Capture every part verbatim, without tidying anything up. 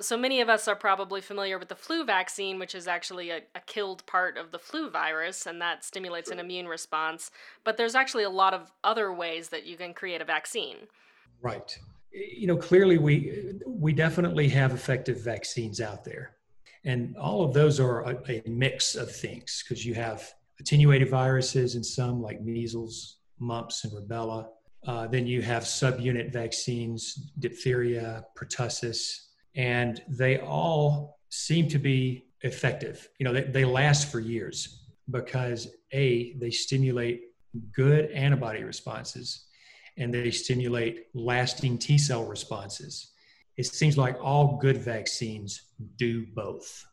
So many of us are probably familiar with the flu vaccine, which is actually a, a killed part of the flu virus, and that stimulates an immune response. But there's actually a lot of other ways that you can create a vaccine. Right. You know, clearly we we definitely have effective vaccines out there. And all of those are a, a mix of things because you have attenuated viruses in some like measles, mumps, and rubella. Uh, then you have subunit vaccines, diphtheria, pertussis, and they all seem to be effective. You know, they, they last for years because A, they stimulate good antibody responses and they stimulate lasting T cell responses. It seems like all good vaccines do both.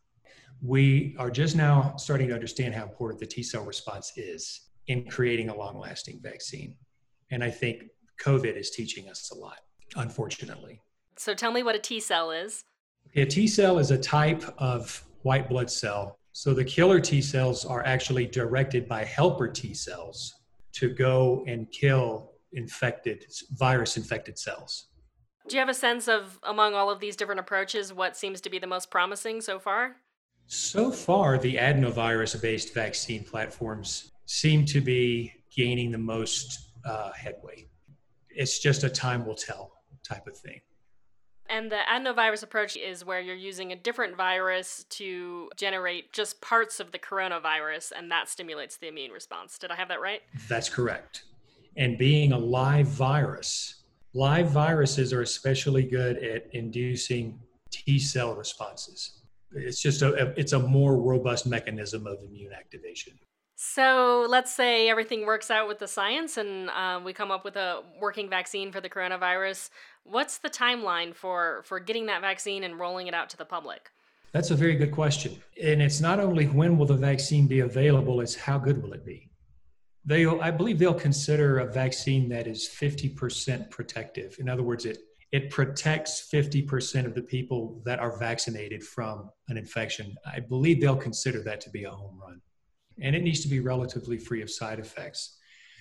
We are just now starting to understand how important the T cell response is in creating a long lasting vaccine. And I think COVID is teaching us a lot, unfortunately. So tell me what a T cell is. A T cell is a type of white blood cell. So the killer T cells are actually directed by helper T cells to go and kill infected, virus infected cells. Do you have a sense of, among all of these different approaches, what seems to be the most promising so far? So far, the adenovirus-based vaccine platforms seem to be gaining the most uh, headway. It's just a time will tell type of thing. And the adenovirus approach is where you're using a different virus to generate just parts of the coronavirus, and that stimulates the immune response. Did I have that right? That's correct. And being a live virus, live viruses are especially good at inducing T cell responses. It's just a, it's a more robust mechanism of immune activation. So let's say everything works out with the science and uh, we come up with a working vaccine for the coronavirus. What's the timeline for, for getting that vaccine and rolling it out to the public? That's a very good question. And it's not only when will the vaccine be available, it's how good will it be. They, I believe they'll consider a vaccine that is fifty percent protective. In other words, it, it protects fifty percent of the people that are vaccinated from an infection. I believe they'll consider that to be a home run. And it needs to be relatively free of side effects.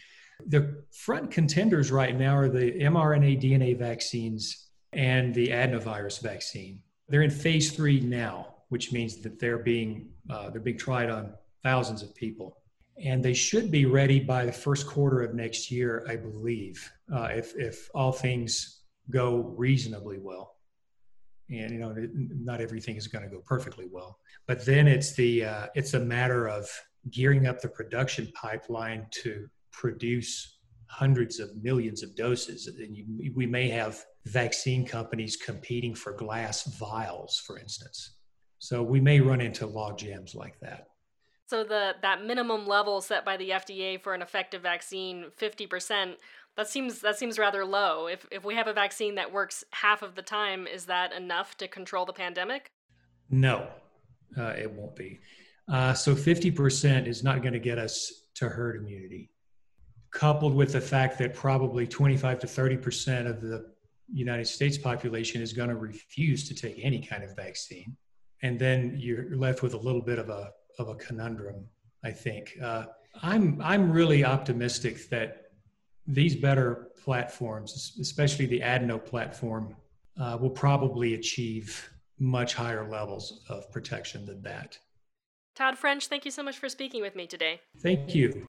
The front contenders right now are the mRNA D N A vaccines and the adenovirus vaccine. They're in phase three now, which means that they're being uh, they're being tried on thousands of people. And they should be ready by the first quarter of next year, I believe, uh, if if all things go reasonably well. And you know, not everything is going to go perfectly well. But then it's the uh, it's a matter of gearing up the production pipeline to produce hundreds of millions of doses. And you, we may have vaccine companies competing for glass vials, for instance. So we may run into log jams like that. So the that minimum level set by the F D A for an effective vaccine, fifty percent, that seems that seems rather low. If if we have a vaccine that works half of the time, is that enough to control the pandemic? No, uh, it won't be. Uh, so fifty percent is not going to get us to herd immunity, coupled with the fact that probably twenty-five to thirty percent of the United States population is going to refuse to take any kind of vaccine. And then you're left with a little bit of a of a conundrum, I think. Uh, I'm I'm really optimistic that these better platforms, especially the adeno platform, uh, will probably achieve much higher levels of protection than that. Todd French, thank you so much for speaking with me today. Thank you.